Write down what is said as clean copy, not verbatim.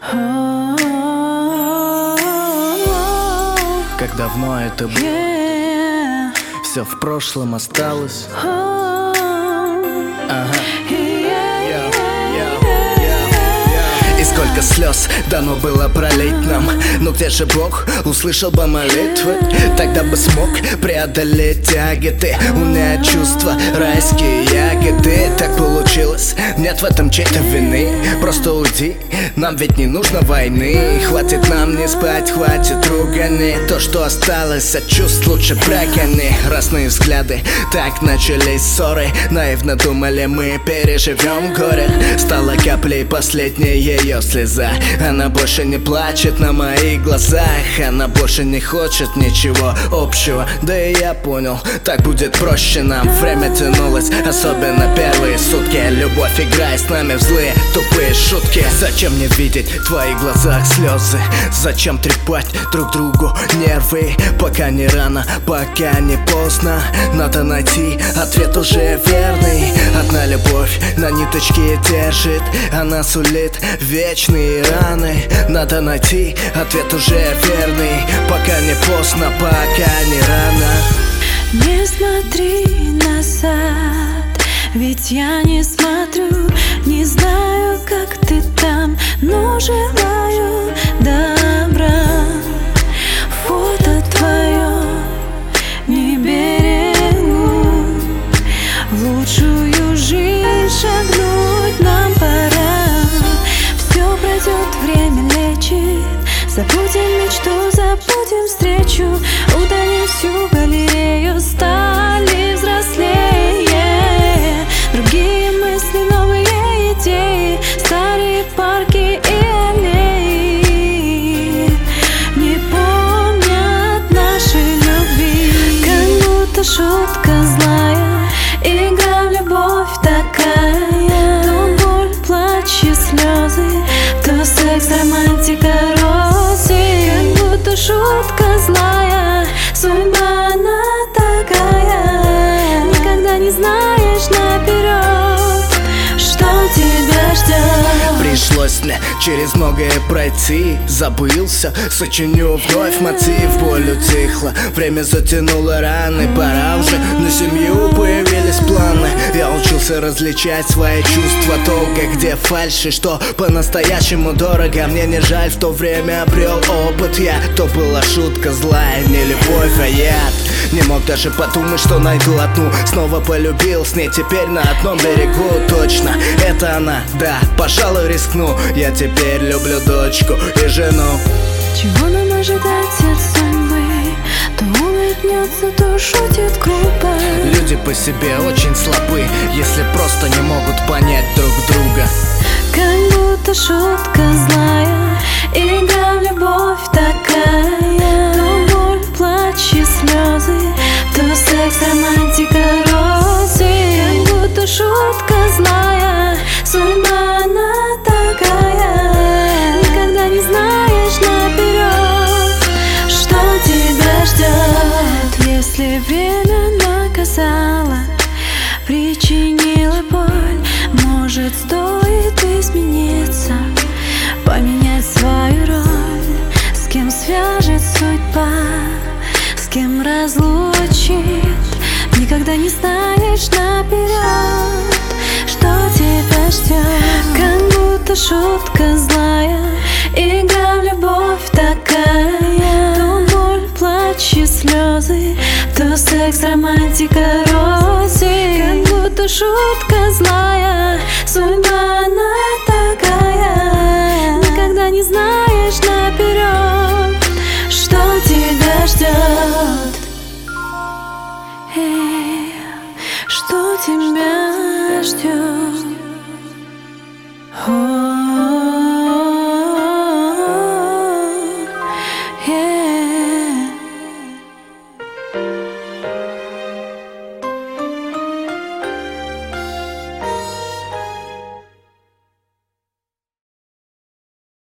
Как давно это было, все в прошлом осталось. И сколько слез дано было пролить нам. Но где же Бог услышал бы молитвы? Тогда бы смог преодолеть тяготы, унять чувства, райские ягоды. Так получилось, нет в этом чьей-то вины. Просто уйди, нам ведь не нужно войны. Хватит нам не спать, хватит ругани. То, что осталось от чувств, лучше прогони. Разные взгляды, так начались ссоры. Наивно думали, мы переживем горе. Стала каплей последняя ее слеза. Она больше не плачет на моих глазах. Она больше не хочет ничего общего. Да и я понял, так будет проще нам. Время тянулось, особенно первые сутки. Любовь играет с нами в злые, тупые шутки. Зачем мне видеть в твоих глазах слезы? Зачем трепать друг другу нервы? Пока не рано, пока не поздно. Надо найти ответ уже верный. Одна любовь на ниточке держит. Она сулит вечные раны. Надо найти ответ уже верный. Пока не поздно, пока не рано. Не смотри назад, ведь я не смотрю. Не знаю, как ты там, но желаю добра. Фото твое не берегу. В лучшую жизнь шагнуть нам пора. Все пройдет, время лечит. Забудем мечту, забудем встречу. Удалим всю галерею, стали взрослее. Другие мысли, новые идеи, старые парки и аллеи не помнят нашей любви. Как будто шутка злая, игра в любовь такая. То боль, плач и слезы, то секс, романтика, розы. Как будто шутка злая, судьба она такая. Никогда не знаешь наперед, что тебя ждет. Пришлось мне через многое пройти. Забылся, сочиню вновь мотив. Боль утихла, время затянуло раны. Пора уже, на семью появились планы. Я учился различать свои чувства долго. Где фальшь и что по-настоящему дорого. Мне не жаль, в то время обрел опыт я. То была шутка злая, не любовь, а яд. Не мог даже подумать, что найду одну. Снова полюбил, с ней теперь на одном берегу. Точно, это она, да, пожалуй рискну. Я теперь люблю дочку и жену. Чего нам ожидать от судьбы? То улыбнется, то шутит глупо. Люди по себе очень слабы, если просто не могут понять друг друга. Как будто шутка злая, игра в любовь такая. То боль, плач и слезы, то секс, романтика, розы. Как будто шутка злая, судьба она такая. Никогда не знаешь наперед, что тебя ждет. Если время наказало, причинило боль, может, стоит измениться, поменять свою роль. С кем свяжет судьба, с кем разлучит. Никогда не знаешь наперед, что тебя ждет. Как будто шутка злая, игра в любовь такая. То боль, плач и слезы, то секс, романтика, розы. Как будто шутка злая, судьба она такая. Никогда не знаешь